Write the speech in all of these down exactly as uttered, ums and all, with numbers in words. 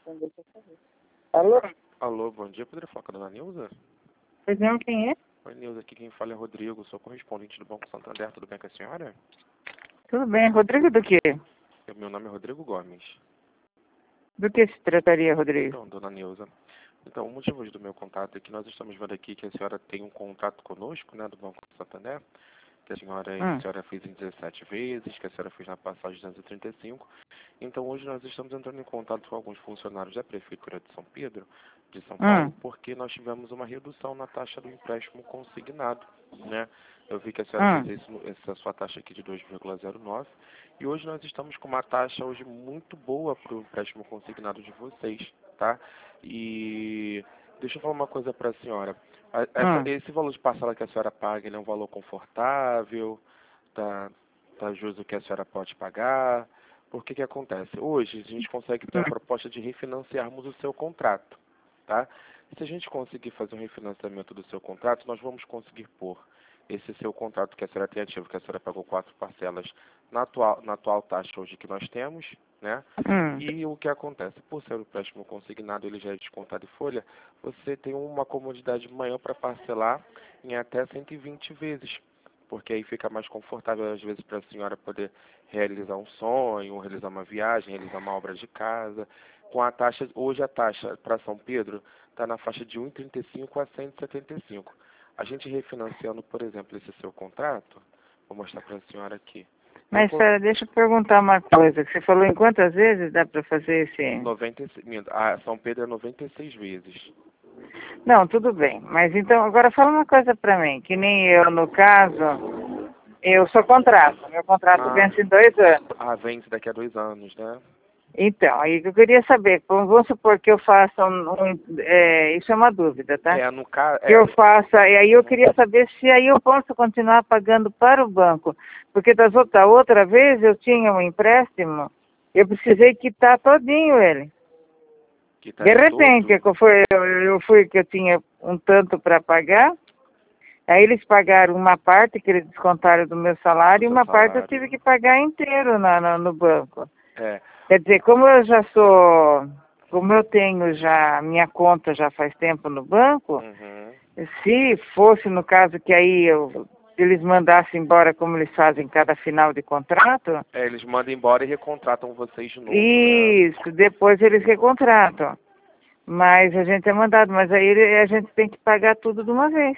Alô? Alô, bom dia. Poderia falar com a dona Nilza? Pois não, quem é? Oi, Nilza, aqui quem fala é Rodrigo, sou correspondente do Banco Santander. Tudo bem com a senhora? Tudo bem. Rodrigo do quê? Eu- Meu nome é Rodrigo Gomes. Do que se trataria, Rodrigo? Então, dona Nilza, então, o motivo do meu contato é que nós estamos vendo aqui que a senhora tem um contrato conosco, né, do Banco Santander, que a senhora, Hum. a senhora fez em dezessete vezes, que a senhora fez na passagem duzentos e trinta e cinco. Então, hoje nós estamos entrando em contato com alguns funcionários da Prefeitura de São Pedro, de São Paulo, Hum. porque nós tivemos uma redução na taxa do empréstimo consignado, né? Eu vi que a senhora Hum. fez isso, essa sua taxa aqui de dois vírgula zero nove, e hoje nós estamos com uma taxa hoje muito boa para o empréstimo consignado de vocês, tá? E deixa eu falar uma coisa para a senhora. A- essa- Hum. esse valor de parcela que a senhora paga, ele é um valor confortável? Tá, tá justo que a senhora pode pagar? Por que que acontece? Hoje a gente consegue ter a Hum. proposta de refinanciarmos o seu contrato, tá? Se a gente conseguir fazer um refinanciamento do seu contrato, nós vamos conseguir pôr esse seu contrato que a senhora tem ativo, que a senhora pagou quatro parcelas na atual, na atual taxa hoje que nós temos, né? Hum. E o que acontece? Por ser o empréstimo consignado, ele já é descontado em folha, você tem uma comodidade maior para parcelar em até cento e vinte vezes, porque aí fica mais confortável, às vezes, para a senhora poder realizar um sonho, realizar uma viagem, realizar uma obra de casa. Com a taxa, hoje a taxa para São Pedro está na faixa de um vírgula trinta e cinco a cento e setenta e cinco. A gente refinanciando, por exemplo, esse seu contrato, vou mostrar para a senhora aqui. Mas, espera, deixa eu perguntar uma coisa. Você falou em quantas vezes dá para fazer esse... noventa e seis, minto, a São Pedro é noventa e seis vezes. Não, tudo bem. Mas então, agora fala uma coisa para mim. Que nem eu, no caso, eu sou contrato. Meu contrato Ah, vence em dois anos. ah, vence daqui a dois anos, né? Então, aí eu queria saber, vamos supor que eu faça um... um é, isso é uma dúvida, tá? É, no caso... Que É, eu faça, e aí eu queria saber se aí eu posso continuar pagando para o banco, porque das outra, outra vez eu tinha um empréstimo, eu precisei quitar todinho ele. que tá De em repente, todo. que eu fui, eu, eu fui que eu tinha um tanto para pagar, aí eles pagaram uma parte que eles descontaram do meu salário, Do e seu uma parte eu salário. tive que pagar inteiro na, na, no banco. É, Quer dizer, como eu já sou, como eu tenho já, minha conta já faz tempo no banco, uhum. se fosse no caso que aí eu, eles mandassem embora como eles fazem cada final de contrato, É, eles mandam embora e recontratam vocês de novo, né? isso, depois eles recontratam. Mas a gente é mandado, mas aí ele- a gente tem que pagar tudo de uma vez.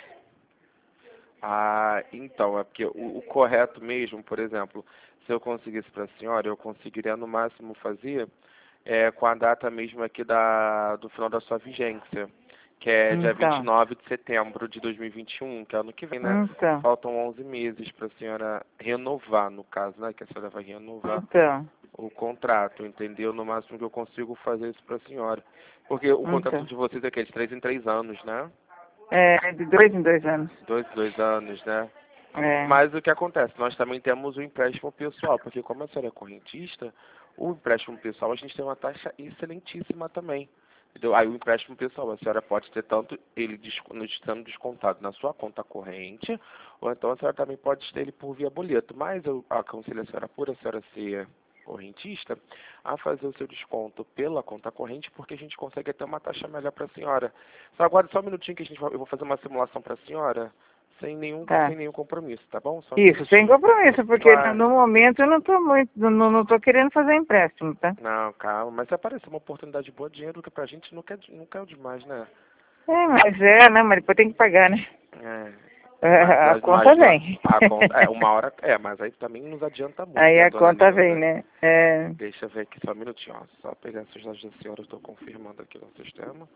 Ah, então, é porque o, o correto mesmo, por exemplo, se eu conseguisse para a senhora, eu conseguiria no máximo fazer é, com a data mesmo aqui da, do final da sua vigência, que é dia vinte e Então, nove de setembro de dois mil e vinte e um, que é ano que vem, né? então, Faltam onze meses para a senhora renovar, no caso, né? Que a senhora vai renovar então, o contrato, entendeu? No máximo que eu consigo fazer isso para a senhora. Porque o contrato então. de vocês é que é de três em três anos, né? É, de dois em dois anos. Dois, dois anos, né? É. Mas o que acontece? Nós também temos o empréstimo pessoal, porque como a senhora é correntista, o empréstimo pessoal a gente tem uma taxa excelentíssima também. Entendeu? Aí o empréstimo pessoal, a senhora pode ter tanto ele desco- sendo descontado na sua conta corrente, ou então a senhora também pode ter ele por via boleto. Mas eu aconselho a senhora, por a senhora ser correntista, a fazer o seu desconto pela conta corrente, porque a gente consegue até uma taxa melhor para a senhora. Só aguarde só um minutinho que a gente vai, eu vou fazer uma simulação para a senhora, sem nenhum, Tá. sem nenhum compromisso, tá bom? Só um Isso, sem minutinho. compromisso, porque Claro. no momento eu não estou muito, não, não tô querendo fazer empréstimo, tá? Não, calma, mas se aparecer uma oportunidade boa de dinheiro, que pra gente nunca, é- nunca é o demais, né? É, mas é, né, mas depois tem que pagar, né? É, É, mas, a mas, conta mas não- vem. a conta, é, uma hora, é, mas aí também nos adianta muito, Aí né, a dona conta Nilza? vem, né? É. Deixa eu ver aqui só um minutinho, ó. Só pegar esses dados da senhora, eu estou confirmando aqui no sistema.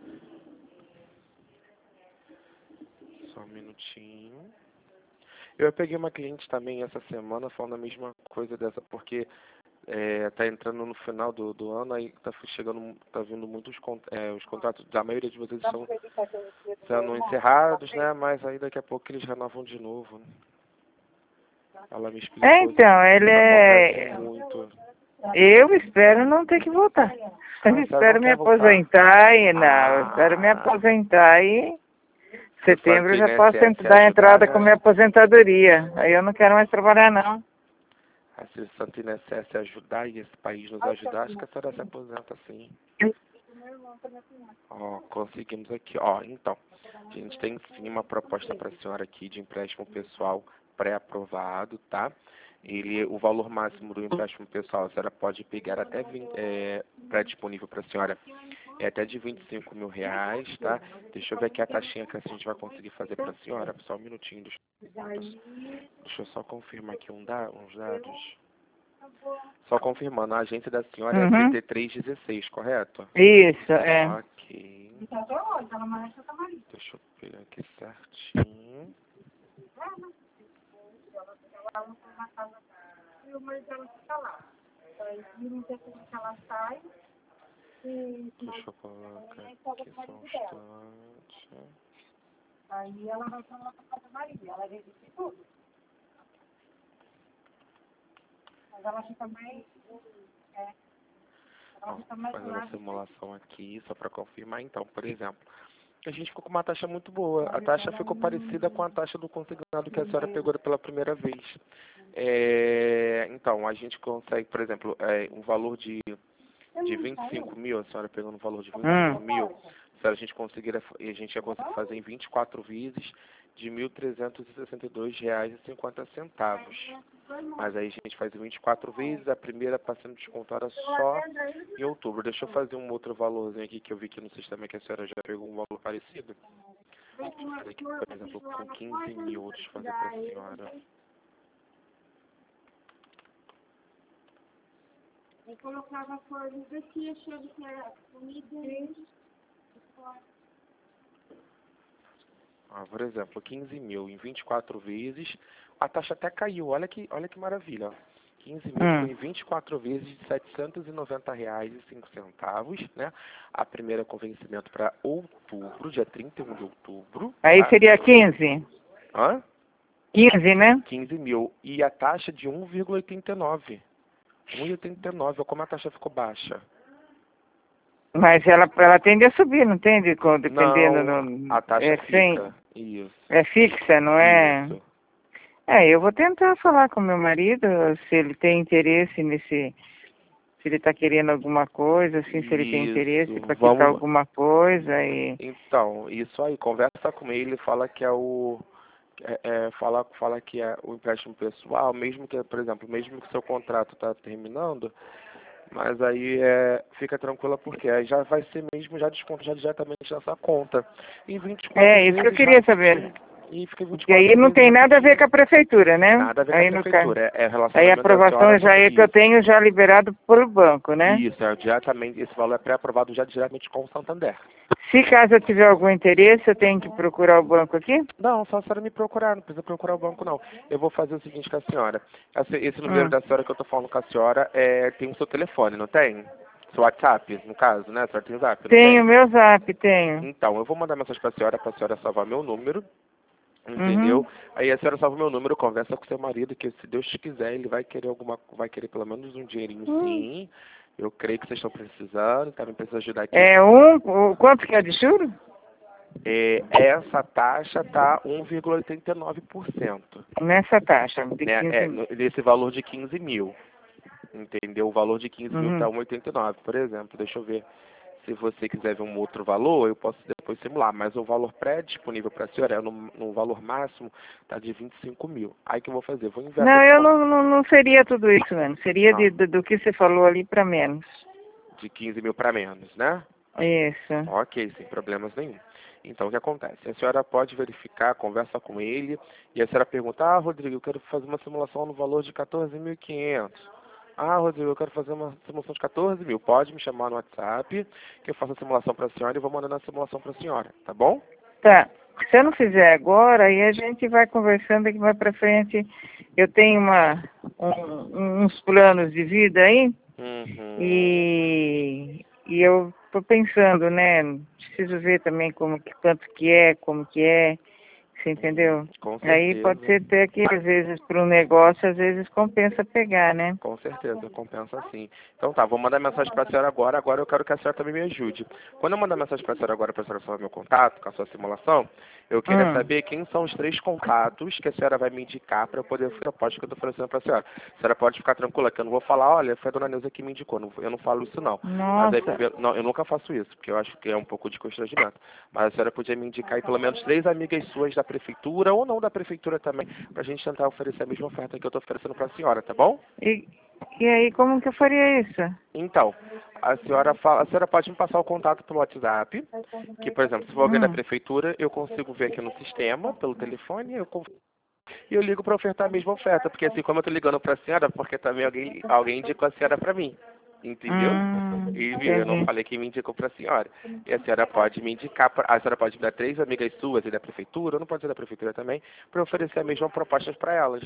Só um minutinho. Eu peguei uma cliente também essa semana falando a mesma coisa dessa, porque é, tá entrando no final do, do ano, aí tá chegando, tá vindo muitos con- é, os contratos da maioria de vocês estão sendo encerrados, né? Mas aí daqui a pouco eles renovam de novo, né? Ela me explicou É, isso, então, ele isso acontece é. muito. Eu espero não ter que voltar. Eu Ah, você espero não me quer voltar? aposentar e não, eu espero me Ah, aposentar e se o setembro eu já posso Santo I N S S dar a ajudar, entrada com né? minha aposentadoria. Aí eu não quero mais trabalhar, não. Ah, se o Santo I N S S ajudar e esse país nos ajudar, acho que a senhora se aposenta sim. Ó, conseguimos aqui, ó, então, a gente tem sim uma proposta para a senhora aqui de empréstimo pessoal pré-aprovado, tá? Ele, o valor máximo do empréstimo pessoal, a senhora pode pegar até vinte, é, pré-disponível para a senhora, é até de vinte e cinco mil reais, tá? Deixa eu ver aqui a taxinha que a gente vai conseguir fazer para a senhora, só um minutinho, deixa, deixa eu só confirmar aqui um da, uns dados. Só confirmando, a agência da senhora é Uhum. trinta e três dezesseis, correto? Isso, é. Ok. Deixa eu pegar aqui certinho. Deixa eu colocar aqui só um instante. Ó, fazendo a simulação aqui, só para confirmar, então, por exemplo, a gente ficou com uma taxa muito boa. A taxa ficou parecida com a taxa do consignado que a senhora pegou pela primeira vez. É, então, a gente consegue, por exemplo, é, um valor de, de vinte e cinco mil, a senhora pegando um valor de vinte e cinco Hum. mil, se a gente conseguir, a gente ia conseguir fazer em vinte e quatro vezes de mil trezentos e sessenta e dois reais e cinquenta centavos. Mas aí a gente faz em vinte e quatro vezes, a primeira está sendo descontada só em outubro. Deixa eu fazer um outro valorzinho aqui que eu vi aqui no sistema que a senhora já pegou um valor parecido. Deixa eu fazer aqui, por exemplo, com quinze mil, deixa eu fazer para a senhora. Eu colocava coisas aqui, achando que era comida. Ah, por exemplo, quinze mil em vinte e quatro vezes, a taxa até caiu, olha que, olha que maravilha. quinze mil ficou Hum. em vinte e quatro vezes de setecentos e noventa reais e cinco centavos, né? A primeira com vencimento para outubro, dia trinta e um de outubro. Aí Tá? seria quinze. Hã? quinze, né? quinze mil. E a taxa de um vírgula oitenta e nove. um vírgula oitenta e nove, olha como a taxa ficou baixa. Mas ela, ela tende a subir, não tende? Com- Dependendo Não, do... a taxa É, sem, fica. Isso. é fixa, não é? Isso. É, eu vou tentar falar com meu marido se ele tem interesse nesse... Se ele está querendo alguma coisa, assim, se ele tem interesse Isso. para quitar Vamos. alguma coisa e... Então, isso aí, conversa com ele, fala que é o. É, é, fala, fala que é o empréstimo pessoal, mesmo que, por exemplo, mesmo que seu contrato está terminando, mas aí é, fica tranquila porque aí já vai ser mesmo já desconto já diretamente nessa conta. Em vinte e quatro É, isso que eu vezes queria rapidinho. saber. E fica em vinte e E aí quatro não vezes tem nada a ver rapidinho. com a prefeitura, né? Nada a ver com a Aí no caso... prefeitura, é, é Aí a relacionamento da aprovação senhora já com é que eu isso. tenho já liberado pelo banco, né? Isso, é diretamente, esse valor é pré-aprovado já diretamente com o Santander. Se caso eu tiver algum interesse, eu tenho que procurar o banco aqui? Não, só a senhora me procurar, não precisa procurar o banco não. Eu vou fazer o seguinte com a senhora. Esse, esse número Hum. da senhora que eu tô falando com a senhora é, tem o seu telefone, não tem? Seu WhatsApp, no caso, né? A senhora tem o Zap, não Tenho tem? meu zap, tenho. Então, eu vou mandar mensagem pra senhora, pra senhora salvar meu número, Uhum. entendeu? Aí a senhora salva meu número, conversa com seu marido, que se Deus quiser, ele vai querer alguma, vai querer pelo menos um dinheirinho Hum. sim. Eu creio que vocês estão precisando, também precisa ajudar aqui. É um... o- Quanto que é de juros? É, essa taxa tá um vírgula oitenta e nove por cento. Nessa taxa de Né, é, quinze... no- nesse valor de quinze mil, entendeu? O valor de quinze mil está Uhum. um vírgula oitenta e nove, por exemplo. Deixa eu ver. Se você quiser ver um outro valor, eu posso depois simular, mas o valor pré-disponível para a senhora, é no, no valor máximo, está de vinte e cinco mil. Aí que eu vou fazer? Eu vou enviar Não, todo eu mundo. não, não, não seria tudo isso, mano. Seria Ah, de, do, do que você falou ali para menos. de quinze mil para menos, né? Isso. Ok, sem problemas nenhum. Então, o que acontece? A senhora pode verificar, conversa com ele, e a senhora pergunta, ah, Rodrigo, eu quero fazer uma simulação no valor de quatorze mil e quinhentos. Ah, Rodrigo, eu quero fazer uma simulação de quatorze mil. Pode me chamar no WhatsApp, que eu faço a simulação para a senhora e vou mandando a simulação para a senhora, tá bom? Tá. Se eu não fizer agora, aí a gente vai conversando aqui mais pra frente. Eu tenho uma, um- uns planos de vida aí Uhum. e, e eu tô pensando, né? Preciso ver também como que, quanto que é, como que é, Você entendeu? Com certeza. Aí pode ser até que, às vezes, para um negócio, às vezes compensa pegar, né? Com certeza, compensa sim. Então tá, vou mandar mensagem para a senhora agora, agora eu quero que a senhora também me ajude. Quando eu mandar mensagem para a senhora agora, para a senhora falar meu contato, com a sua simulação, eu queria Hum. saber quem são os três contatos que a senhora vai me indicar para eu poder fazer a aposta que eu estou oferecendo para a senhora. A senhora pode ficar tranquila, que eu não vou falar, olha, foi a dona Neuza que me indicou, não- eu não falo isso não. Mas aí, Nossa. não, eu nunca faço isso, porque eu acho que é um pouco de constrangimento. Mas a senhora podia me indicar aí pelo menos três amigas suas da prefeitura, ou não da prefeitura também, para a gente tentar oferecer a mesma oferta que eu estou oferecendo para a senhora, tá bom? E, e aí, como que eu faria isso? Então, a senhora fala, a senhora pode me passar o contato pelo WhatsApp, que, por exemplo, se for alguém da Hum. prefeitura, eu consigo ver aqui no sistema, pelo telefone, eu con- e eu ligo para ofertar a mesma oferta, porque assim, como eu estou ligando para a senhora, porque também alguém, alguém indicou a senhora para mim, entendeu? Hum, E viu, eu não entendi. falei quem me indicou para a senhora. E a senhora pode me indicar, pra- a senhora pode me dar três amigas suas e da prefeitura, ou não pode ser da prefeitura também, para oferecer a mesma proposta para elas.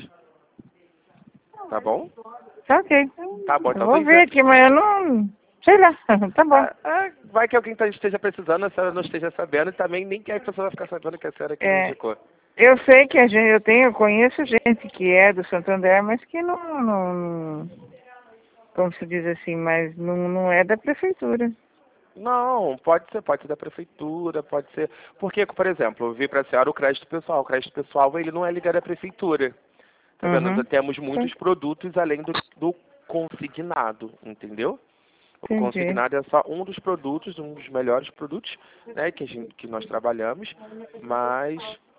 Tá bom? Tá ok. Tá bom, Eu então vou tem ver aqui, mas eu não... Sei lá. Tá bom. Ah, ah, vai que alguém tá- esteja precisando, a senhora não esteja sabendo, e também nem quer que a pessoa vai ficar sabendo que a senhora que me É, indicou. eu sei que a gente, eu tenho, eu conheço gente que é do Santander, mas que não, não, como se diz assim, mas não, não é da prefeitura. Não, pode ser, pode ser da prefeitura, pode ser. Porque, por exemplo, eu vi para a senhora o crédito pessoal. O crédito pessoal, ele não é ligado à prefeitura. Tá vendo? Uhum. Nós temos muitos produtos além do, do consignado, entendeu? O Entendi. consignado é só um dos produtos, um dos melhores produtos, né, que, a gente, que nós trabalhamos, mas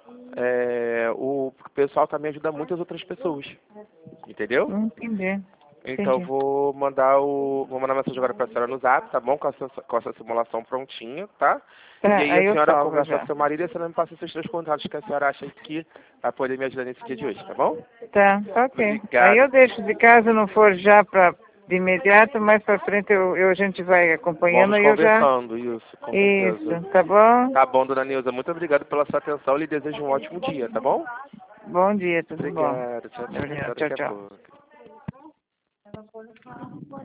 é, o pessoal também ajuda muitas outras pessoas, entendeu? Entendi. Então Entendi. vou mandar o vou mandar mensagem agora para a senhora no Zap, tá bom? Com essa, com essa simulação prontinha, tá? E Tá, aí a aí eu senhora salvo conversa com já. seu marido e a senhora me passa esses três contatos que a senhora acha que vai poder me ajudar nesse dia de hoje, tá bom? Tá, tá ok. Aí Obrigado. eu deixo, de caso não for já pra, de imediato, mais pra frente eu, eu, a gente vai acompanhando Vamos e eu já... conversando, isso, com certeza. Isso, tá bom? Tá bom, dona Nilza, muito obrigado pela sua atenção e lhe desejo um ótimo dia, tá bom? Bom dia, tudo bom. Obrigado, tchau, tchau, Obrigado, até tchau, daqui a tchau. pouco.